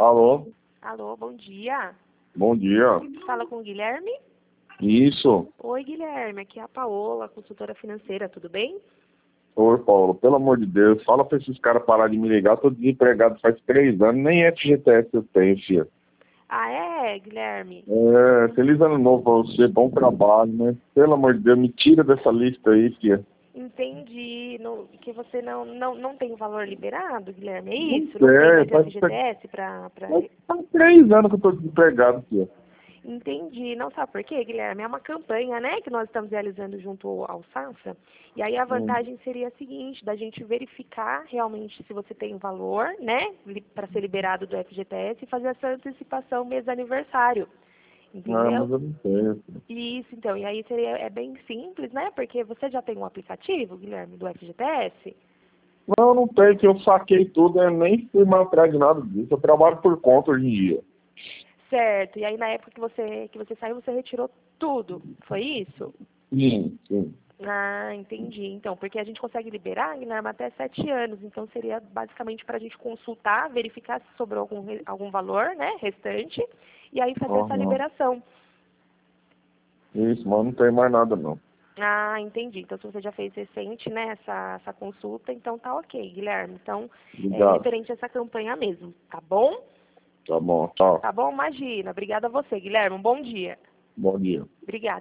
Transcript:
Alô? Alô, bom dia. Bom dia. Fala com o Guilherme? Isso. Oi, Guilherme, aqui é a Paola, consultora financeira, tudo bem? Oi, Paulo. Pelo amor de Deus, fala pra esses caras parar de me ligar. Eu tô desempregado faz 3 anos, nem FGTS eu tenho, filho. Ah, é, Guilherme? Feliz ano novo pra você, bom trabalho, né? Pelo amor de Deus, me tira dessa lista aí, filho. Entendi. Que você não tem o valor liberado, Guilherme, é Não isso? Não tem mais faz FGTS para... faz 3 anos que eu tô desempregado, filho. Entendi. Não sabe por quê, Guilherme? É uma campanha, né, que nós estamos realizando junto ao SAFA. E aí a vantagem seria a seguinte, da gente verificar realmente se você tem valor, né, para ser liberado do FGTS e fazer essa antecipação mês do aniversário. Ah, Entendeu? mas eu não tenho, filho. Isso, então. E aí é bem simples, né? Porque você já tem um aplicativo, Guilherme, do FGTS? Não, não tenho, que eu saquei tudo, eu nem fui mais atrás de nada disso. Eu trabalho por conta hoje em dia. Certo. E aí na época que você saiu, você retirou tudo. Foi isso? Sim, sim. Ah, entendi. Então, porque a gente consegue liberar, Guilherme, até 7 anos. Então, seria basicamente para a gente consultar, verificar se sobrou algum valor, né, restante, e aí fazer essa Aham. liberação. Isso, mas não tem mais nada, não. Ah, entendi. Então, se você já fez recente, né, essa consulta, então tá ok, Guilherme. Então, é Obrigado. referente a essa campanha mesmo, tá bom? Tá bom, tchau. Tá bom? Imagina. Obrigada a você, Guilherme. Um bom dia. Bom dia. Obrigada.